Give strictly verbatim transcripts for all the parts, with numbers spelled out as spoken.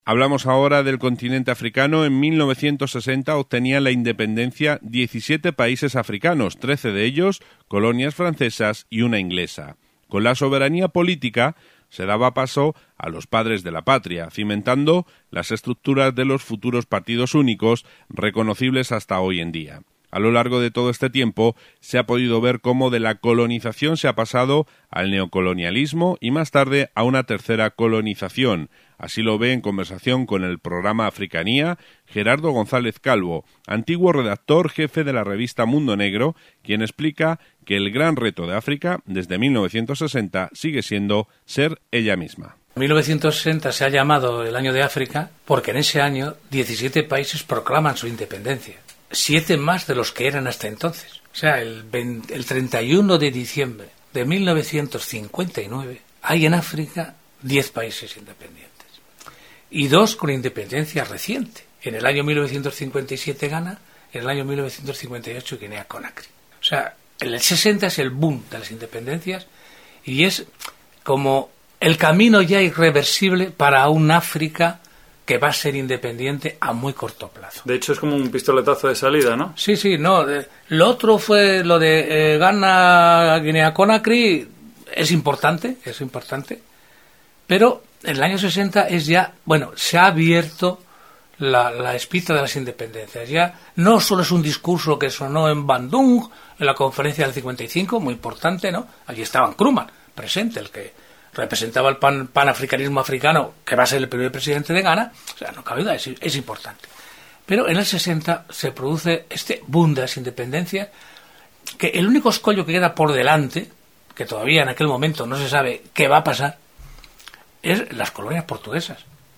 Hablamos ahora del continente africano. En mil novecientos sesenta obtenían la independencia diecisiete países africanos, trece de ellos colonias francesas y una inglesa. Con la soberanía política se daba paso a los padres de la patria, cimentando las estructuras de los futuros partidos únicos reconocibles hasta hoy en día. A lo largo de todo este tiempo se ha podido ver cómo de la colonización se ha pasado al neocolonialismo y más tarde a una tercera colonización. Así lo ve en conversación con el programa Africanía Gerardo González Calvo, antiguo redactor jefe de la revista Mundo Negro, quien explica que el gran reto de África desde mil novecientos sesenta sigue siendo ser ella misma. mil novecientos sesenta se ha llamado el año de África porque en ese año diecisiete países proclaman su independencia. Siete más de los que eran hasta entonces. O sea, el, veinte, el treinta y uno de diciembre de mil novecientos cincuenta y nueve hay en África diez países independientes. Y dos con independencia reciente. En el año mil novecientos cincuenta y siete Ghana, en el año mil novecientos cincuenta y ocho Guinea-Conakry. O sea, el sesenta es el boom de las independencias y es como el camino ya irreversible para un África que va a ser independiente a muy corto plazo. De hecho, es como un pistoletazo de salida, ¿no? Sí, sí, no. Eh, lo otro fue lo de eh, Ghana, Guinea-Conakry, es importante, es importante, pero en el año sesenta es ya, bueno, se ha abierto la, la espita de las independencias. Ya no solo es un discurso que sonó en Bandung, en la conferencia del cincuenta y cinco, muy importante, ¿no? Allí estaba Nkrumah presente, el que representaba el pan, panafricanismo africano, que va a ser el primer presidente de Ghana. O sea, no cabe duda, es, es importante. Pero en el sesenta se produce este boom de las independencias, que el único escollo que queda por delante, que todavía en aquel momento no se sabe qué va a pasar, es las colonias portuguesas.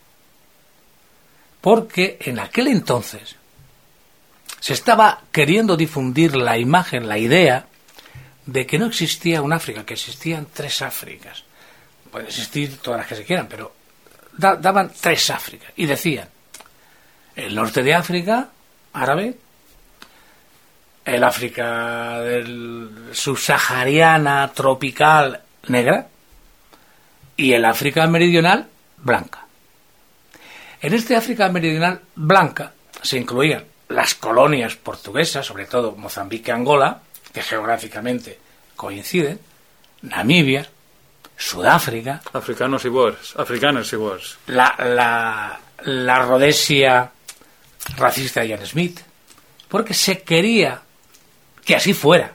Porque en aquel entonces se estaba queriendo difundir la imagen, la idea de que no existía un África, que existían tres Áfricas. Pueden existir todas las que se quieran, pero da, daban tres Áfricas. Y decían, el norte de África, árabe, el África del subsahariana, tropical, negra, y el África meridional, blanca. En este África meridional blanca se incluían las colonias portuguesas, sobre todo Mozambique y Angola, que geográficamente coinciden, Namibia, Sudáfrica, africanos y boers, africanos y boers, la, la, la Rodesia racista de Ian Smith, porque se quería que así fuera.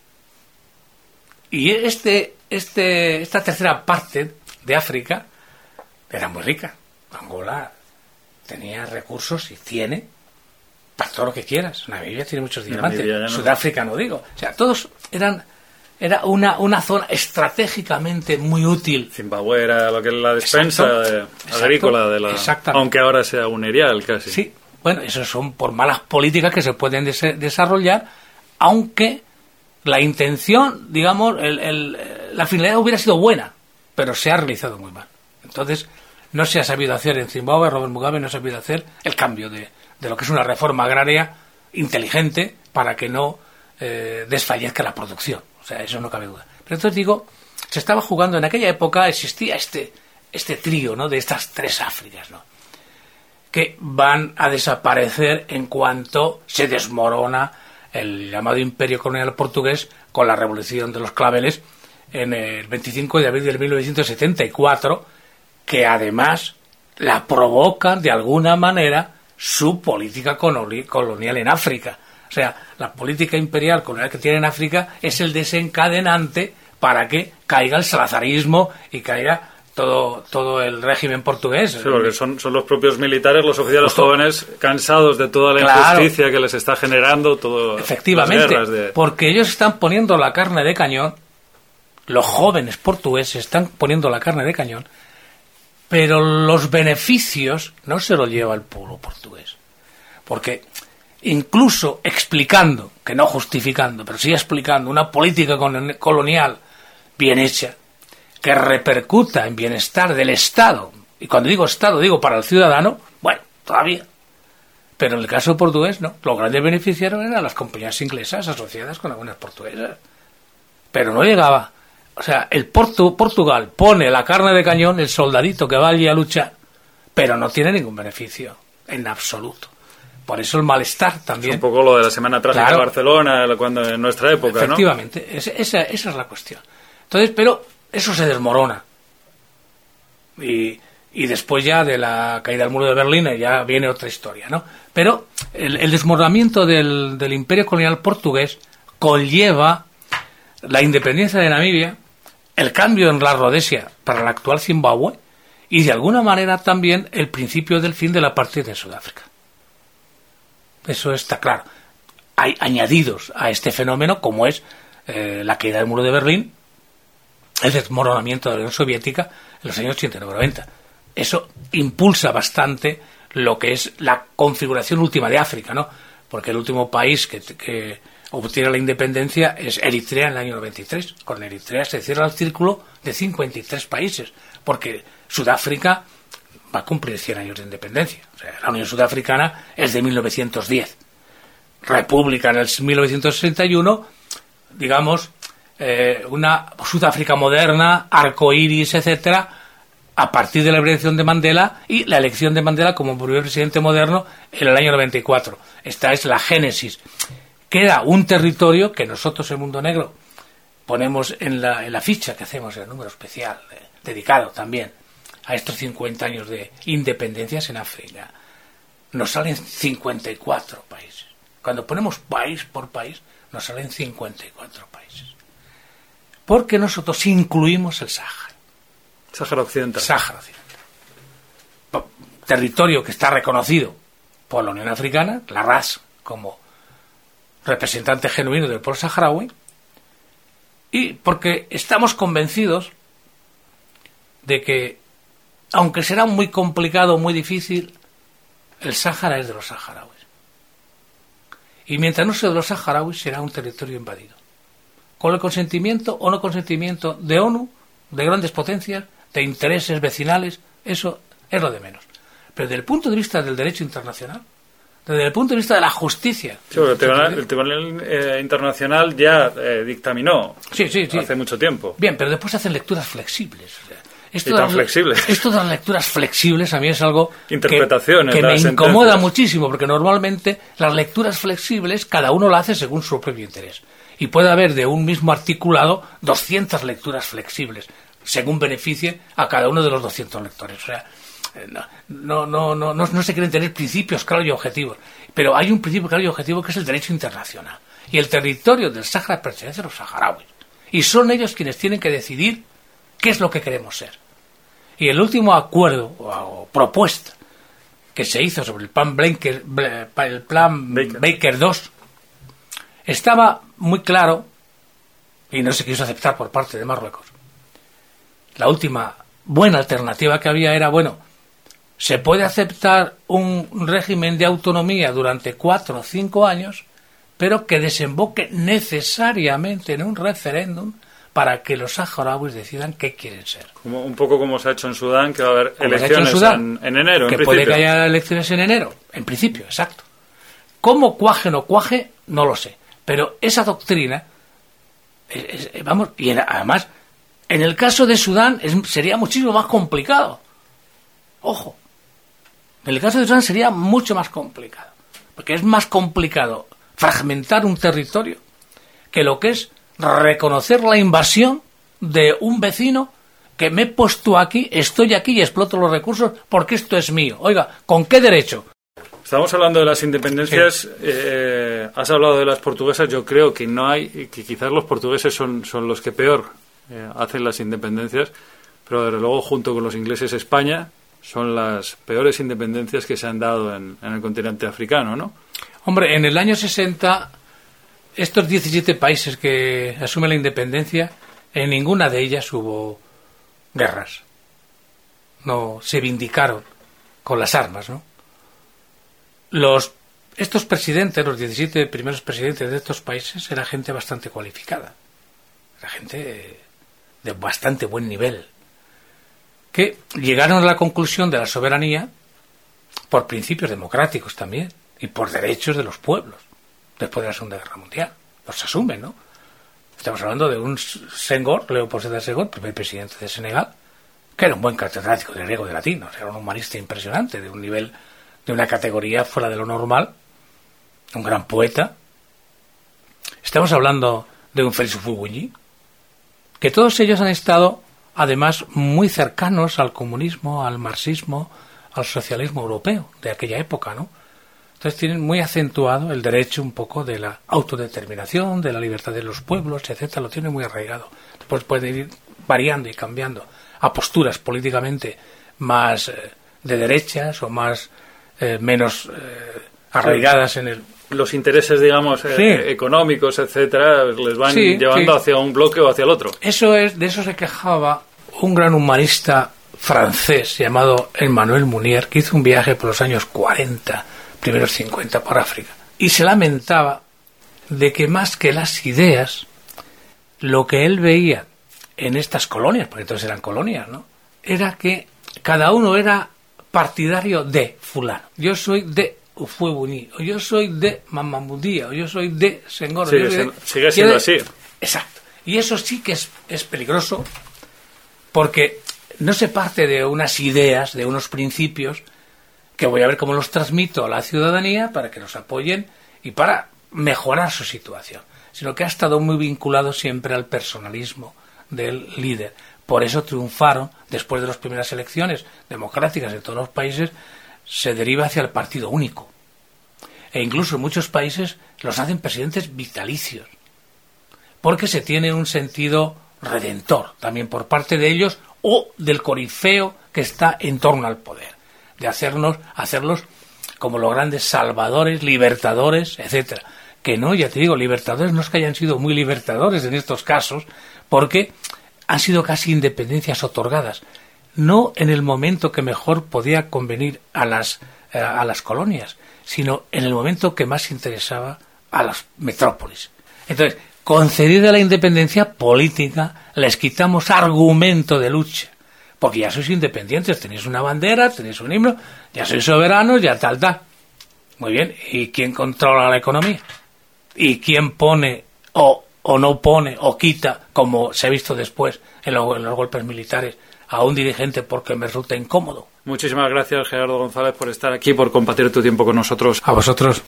Y este, este, esta tercera parte de África era muy rica. Angola tenía recursos y tiene para todo lo que quieras. Namibia tiene muchos diamantes. No. Sudáfrica no digo. O sea, todos eran era una, una zona estratégicamente muy útil. Zimbabue era lo que es la despensa de, agrícola de la, aunque ahora sea un erial casi. Sí, bueno, eso son por malas políticas que se pueden des- desarrollar, aunque la intención, digamos, el, el, la finalidad hubiera sido buena, pero se ha realizado muy mal. Entonces, no se ha sabido hacer en Zimbabue, Robert Mugabe no ha sabido hacer el cambio de, de lo que es una reforma agraria inteligente para que no eh, desfallezca la producción. O sea, eso no cabe duda. Pero entonces digo, se estaba jugando, en aquella época existía este, este trío, ¿no?, de estas tres Áfricas, ¿no?, que van a desaparecer en cuanto se desmorona el llamado imperio colonial portugués con la revolución de los claveles en el veinticinco de abril de mil novecientos setenta y cuatro, que además la provocan de alguna manera su política colonial en África. O sea, la política imperial colonial que tiene en África es el desencadenante para que caiga el salazarismo y caiga todo todo el régimen portugués. Sí, porque son, son los propios militares, los oficiales Justo. jóvenes, cansados de toda la claro. injusticia que les está generando todo. Efectivamente, las guerras de... porque ellos están poniendo la carne de cañón, los jóvenes portugueses están poniendo la carne de cañón, pero los beneficios no se los lleva el pueblo portugués. Porque incluso explicando, que no justificando, pero sí explicando una política colonial bien hecha, que repercuta en bienestar del Estado, y cuando digo Estado digo para el ciudadano, bueno, todavía, pero en el caso portugués no, los grandes beneficiarios eran las compañías inglesas asociadas con algunas portuguesas, pero no llegaba. O sea, el Portu- Portugal pone la carne de cañón, el soldadito que va allí a luchar, pero no tiene ningún beneficio, en absoluto. Por eso el malestar también. Es un poco lo de la Semana Trágica claro, de Barcelona, cuando en nuestra época, efectivamente, ¿no? es, esa, esa es la cuestión. Entonces, pero eso se desmorona. Y, y después ya de la caída del muro de Berlín ya viene otra historia, ¿no? Pero el, el desmoronamiento del, del imperio colonial portugués conlleva la independencia de Namibia, el cambio en la Rodesia para la actual Zimbabue y de alguna manera también el principio del fin de la parte de Sudáfrica. Eso está claro. Hay añadidos a este fenómeno como es eh, la caída del muro de Berlín, el desmoronamiento de la Unión Soviética en los años ochenta y nueve noventa. Eso impulsa bastante lo que es la configuración última de África, ¿no? Porque el último país que, que obtiene la independencia es Eritrea en el año noventa y tres. Con Eritrea se cierra el círculo de cincuenta y tres países, porque Sudáfrica va a cumplir cien años de independencia. O sea, la Unión Sudafricana es de mil novecientos diez. República en el mil novecientos sesenta y uno, digamos, eh, una Sudáfrica moderna, arcoíris, etcétera, a partir de la elección de Mandela y la elección de Mandela como primer presidente moderno en el año noventa y cuatro. Esta es la génesis. Queda un territorio que nosotros, el Mundo Negro, ponemos en la, en la ficha que hacemos, en el número especial, eh, dedicado también a estos cincuenta años de independencias en África. Nos salen cincuenta y cuatro países. Cuando ponemos país por país, nos salen cincuenta y cuatro países. Porque nosotros incluimos el Sáhara. Sáhara Occidental. Sáhara Occidental. Territorio que está reconocido por la Unión Africana, la R A S, como representante genuino del pueblo saharaui, y porque estamos convencidos de que, aunque será muy complicado, muy difícil, el Sáhara es de los saharauis. Y mientras no sea de los saharauis, será un territorio invadido. Con el consentimiento o no consentimiento de ONU, de grandes potencias, de intereses vecinales, eso es lo de menos. Pero desde el punto de vista del derecho internacional, desde el punto de vista de la justicia... Sí, el Tribunal, el tribunal eh, Internacional ya eh, dictaminó sí, sí, sí. hace mucho tiempo. Bien, pero después hacen lecturas flexibles. O sea, esto y tan de, flexibles. Esto de las lecturas flexibles a mí es algo Interpretaciones, que, que me sentencias. incomoda muchísimo, porque normalmente las lecturas flexibles cada uno la hace según su propio interés. Y puede haber de un mismo articulado doscientas lecturas flexibles, según beneficie a cada uno de los doscientos lectores. O sea, no, no, no, no, no, no se quieren tener principios claros y objetivos. Pero hay un principio claro y objetivo que es el derecho internacional. Y el territorio del Sáhara pertenece a los saharauis. Y son ellos quienes tienen que decidir qué es lo que queremos ser. Y el último acuerdo o, o propuesta que se hizo sobre el plan Baker, el plan Baker. Baker dos estaba muy claro y no se quiso aceptar por parte de Marruecos. La última buena alternativa que había era, bueno, se puede aceptar un régimen de autonomía durante cuatro o cinco años, pero que desemboque necesariamente en un referéndum para que los saharauis decidan qué quieren ser. Como, un poco como se ha hecho en Sudán, que va a haber como elecciones en, Sudán, en, en enero, que en puede principio. Que haya elecciones en enero, en principio, exacto. ¿Cómo cuaje o no cuaje? No lo sé. Pero esa doctrina, es, es, vamos, y en, además, en el caso de Sudán es, sería muchísimo más complicado. Ojo, en el caso de Sudán sería mucho más complicado, porque es más complicado fragmentar un territorio que lo que es reconocer la invasión de un vecino que me he puesto aquí, estoy aquí y exploto los recursos porque esto es mío. Oiga, ¿con qué derecho? Estamos hablando de las independencias, sí. eh, has hablado de las portuguesas, yo creo que no hay, que quizás los portugueses son, son los que peor eh, hacen las independencias, pero desde luego junto con los ingleses España son las peores independencias que se han dado en, en el continente africano, ¿no? Hombre, en el año sesenta, estos diecisiete países que asumen la independencia, en ninguna de ellas hubo guerras. No se vindicaron con las armas, ¿no? Los, estos presidentes, los diecisiete primeros presidentes de estos países, era gente bastante cualificada. Era gente de bastante buen nivel, que llegaron a la conclusión de la soberanía por principios democráticos también y por derechos de los pueblos después de la Segunda Guerra Mundial. Los asumen, ¿no? Estamos hablando de un Senghor, Leopold Sédar Senghor, primer presidente de Senegal, que era un buen catedrático de griego y de latín, o sea, era un humanista impresionante, de un nivel, de una categoría fuera de lo normal, un gran poeta. Estamos hablando de un Félix Houphouët-Boigny, que todos ellos han estado, además, muy cercanos al comunismo, al marxismo, al socialismo europeo de aquella época, ¿no? Entonces tienen muy acentuado el derecho un poco de la autodeterminación, de la libertad de los pueblos, etcétera, lo tiene muy arraigado. Después puede ir variando y cambiando a posturas políticamente más eh, de derechas o más eh, menos eh, arraigadas en el... Los intereses, digamos, eh, sí. económicos, etcétera, les van sí, llevando sí. hacia un bloque o hacia el otro. Eso es, de eso se quejaba un gran humanista francés llamado Emmanuel Mounier, que hizo un viaje por los años cuarenta, primeros cincuenta por África, y se lamentaba de que más que las ideas, lo que él veía en estas colonias, porque entonces eran colonias, ¿no?, era que cada uno era partidario de fulano. Yo soy de Houphouët-Boigny, o yo soy de Mamamudía, o yo soy de Senghor. Sigue, sigue, sigue siendo así. Exacto. Y eso sí que es, es peligroso, porque no se parte de unas ideas, de unos principios, que voy a ver cómo los transmito a la ciudadanía para que los apoyen y para mejorar su situación, sino que ha estado muy vinculado siempre al personalismo del líder. Por eso triunfaron, después de las primeras elecciones democráticas en todos los países, se deriva hacia el partido único. E incluso en muchos países los hacen presidentes vitalicios, porque se tiene un sentido redentor también por parte de ellos o del corifeo que está en torno al poder, de hacernos, hacerlos como los grandes salvadores, libertadores, etcétera. Que no, ya te digo, libertadores no es que hayan sido muy libertadores en estos casos, porque han sido casi independencias otorgadas, no en el momento que mejor podía convenir a las, eh, a las colonias, sino en el momento que más interesaba a las metrópolis. Entonces, concedida la independencia política, les quitamos argumento de lucha, porque ya sois independientes, tenéis una bandera, tenéis un himno, ya sois soberanos, ya tal, tal. Muy bien, ¿y quién controla la economía? ¿Y quién pone o, o no pone o quita, como se ha visto después en, lo, en los golpes militares, a un dirigente porque me resulta incómodo? Muchísimas gracias, Gerardo González, por estar aquí, por compartir tu tiempo con nosotros. A vosotros.